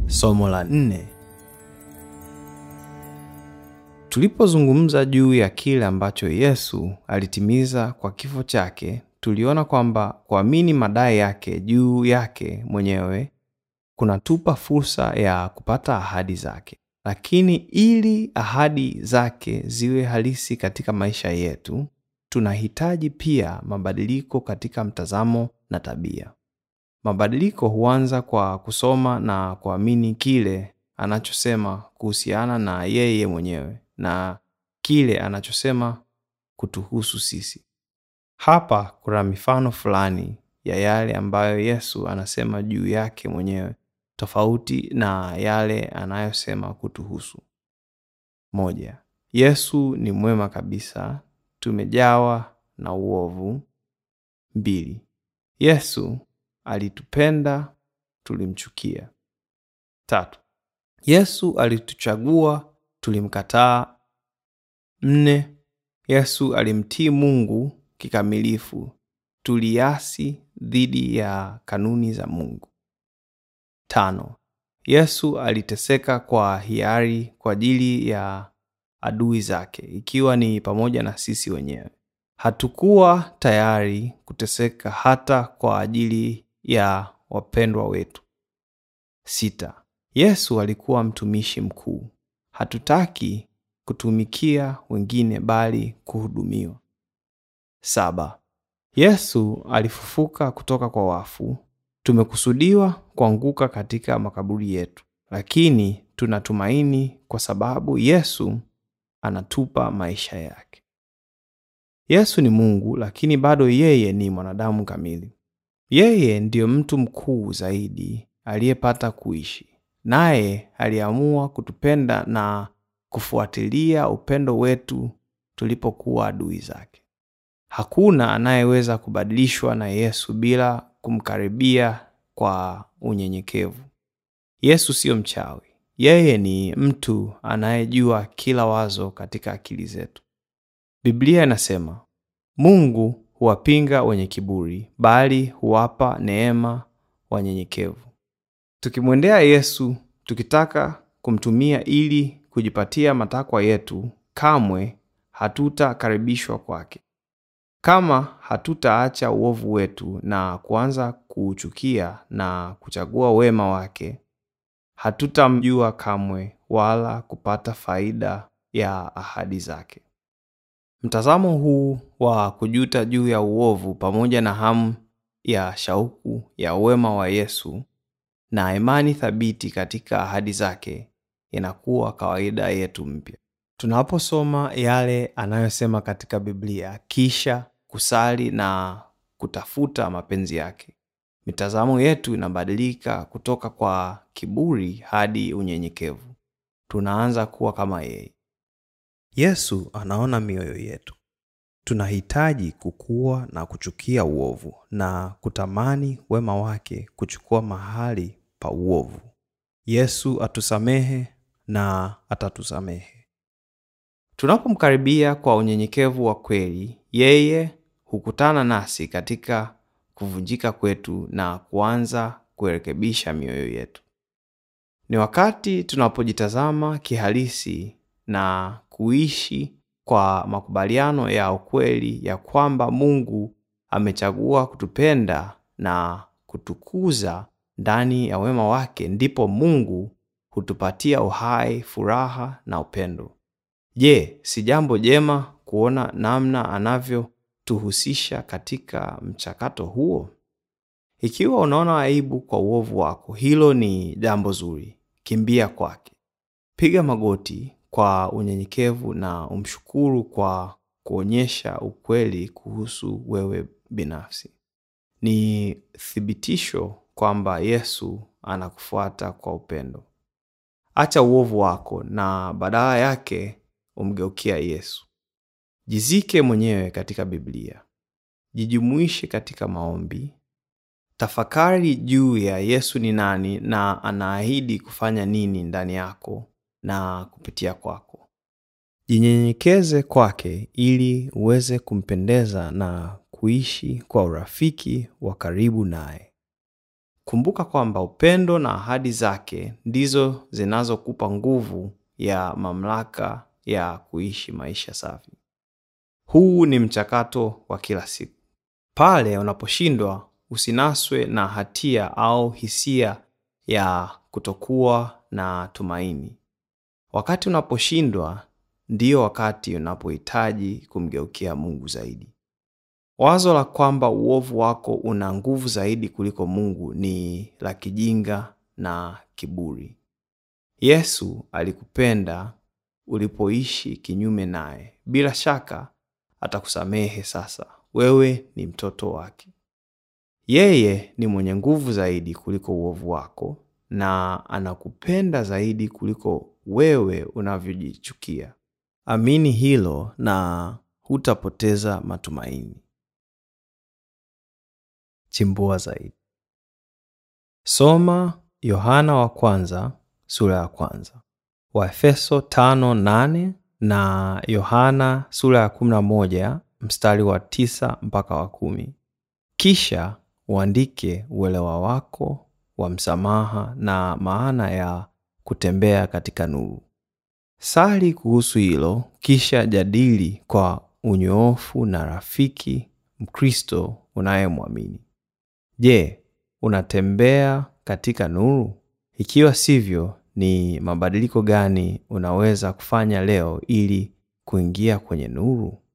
Somo la 4. Tulipozungumza juu ya kile ambacho Yesu alitimiza kwa kifo chake, tuliona kwamba kuamini madai yake juu yake mwenyewe kunatupa fursa ya kupata ahadi zake. Lakini ili ahadi zake ziwe halisi katika maisha yetu, tunahitaji pia mabadiliko katika mtazamo na tabia. Mabadiliko huanza kwa kusoma na kuamini kile anachosema kuhusiana na yeye mwenyewe na kile anachosema kutuhusu sisi. Hapa kuna mifano fulani ya yale ambayo Yesu anasema juu yake mwenyewe, tofauti na yale anayosema kutuhusu. 1. Yesu ni mwema kabisa, tumejawa na uovu. 2. Yesu alitupenda, tulimchukia. 3. Yesu alituchagua, tulimkataa. 4. Yesu alimtii Mungu kikamilifu, tuliasi dhidi ya kanuni za Mungu. 5. Yesu aliteseka kwa hiari kwa ajili ya adui zake, ikiwa ni pamoja na sisi wenyewe. Hatukuwa tayari kuteseka hata kwa ajili ya wapendwa wetu. 6. Yesu alikuwa mtumishi mkuu. Hatutaki kutumikia wengine bali kuhudumiwa. 7. Yesu alifufuka kutoka kwa wafu. Tumekusudiwa kuanguka katika makaburi yetu, lakini tunatumaini kwa sababu Yesu anatupa maisha yake. Yesu ni Mungu, lakini bado yeye ni mwanadamu kamili. Yeye ndiyo mtu mkuu zaidi aliyepata kuishi. Naye aliamua kutupenda na kufuatilia upendo wetu tulipokuwa adui zake. Hakuna anayeweza kubadilishwa na Yesu bila kumkaribia kwa unyenyekevu. Yesu sio mchawi. Yeye ni mtu anayejua kila wazo katika akili zetu. Biblia inasema, Mungu huwapinga wenye kiburi, bali huwapa neema wanyenyekevu. Tukimwendea Yesu tukitaka kumtumia ili kujipatia matakwa yetu, kamwe hatutakaribishwa kwake. Kama hatutaacha uovu wetu na kuanza kuuchukia na kuchagua wema wake, hatutamjua kamwe wala kupata faida ya ahadi zake. Mtazamo huu wa kujuta juu ya uovu pamoja na hamu ya shauku ya wema wa Yesu na imani thabiti katika ahadi zake inakuwa kawaida yetu mpya. Tunaposoma yale anayosema katika Biblia kisha kusali na kutafuta mapenzi yake, mitazamo yetu inabadilika kutoka kwa kiburi hadi unyenyekevu. Tunaanza kuwa kama yeye. Yesu anaona mioyo yetu. Tunahitaji kukua na kuchukia uovu na kutamani wema wake kuchukua mahali pa uovu. Yesu atusamehe na atatusamehe. Tunapomkaribia kwa unyenyekevu wa kweli, yeye hukutana nasi katika kuvunjika kwetu na kuanza kurekebisha mioyo yetu. Ni wakati tunapojitazama kihalisi na kuishi kwa makubaliano ya ukweli ya kwamba Mungu amechagua kutupenda na kutukuza ndani ya wema wake, ndipo Mungu hutupatia uhai, furaha na upendo. Je, si jambo jema kuona namna anavyotuhusisha katika mchakato huo? Ikiwa unaona aibu kwa uovu wako, hilo ni jambo zuri. Kimbia kwake. Piga magoti kwa unyenyekevu na umshukuru kwa kuonyesha ukweli kuhusu wewe binafsi. Ni thibitisho kwamba Yesu anakufuata kwa upendo. Acha uovu wako na badala yake umgeukia Yesu. Jizike mwenyewe katika Biblia. Jijumuishe katika maombi. Tafakari juu ya Yesu ni nani na anaahidi kufanya nini ndani yako na kupitia kwako. Jinyenyekeze kwake ili uweze kumpendeza na kuishi kwa urafiki wa karibu naye. Kumbuka kwamba upendo na ahadi zake ndizo zinazokupa nguvu ya mamlaka ya kuishi maisha safi. Huu ni mchakato wa kila siku. Pale unaposhindwa, usinaswe na hatia au hisia ya kutokuwa na tumaini. Wakati unaposhindwa, ndio wakati unapohitaji kumgeukia Mungu zaidi. Wazo la kwamba uovu wako una nguvu zaidi kuliko Mungu ni la kijinga na kiburi. Yesu alikupenda ulipoishi kinyume naye. Bila shaka atakusamehe sasa. Wewe ni mtoto wake. Yeye ni mwenye nguvu zaidi kuliko uovu wako na anakupenda zaidi kuliko wewe unavyojichukia. Amini hilo na hutapoteza matumaini. Chimbua zaidi. Soma Yohana wa kwanza sura ya 1, Waefeso 5:8 na Yohana sura ya 11 mstari wa 9 mpaka wa 10. Kisha uandike uelewa wako wa msamaha na maana ya kutembea katika nuru. Sali kuhusu hilo, kisha jadili kwa unyoofu na rafiki Mkristo unayemwamini. Je, unatembea katika nuru? Ikiwa sivyo, ni mabadiliko gani unaweza kufanya leo ili kuingia kwenye nuru?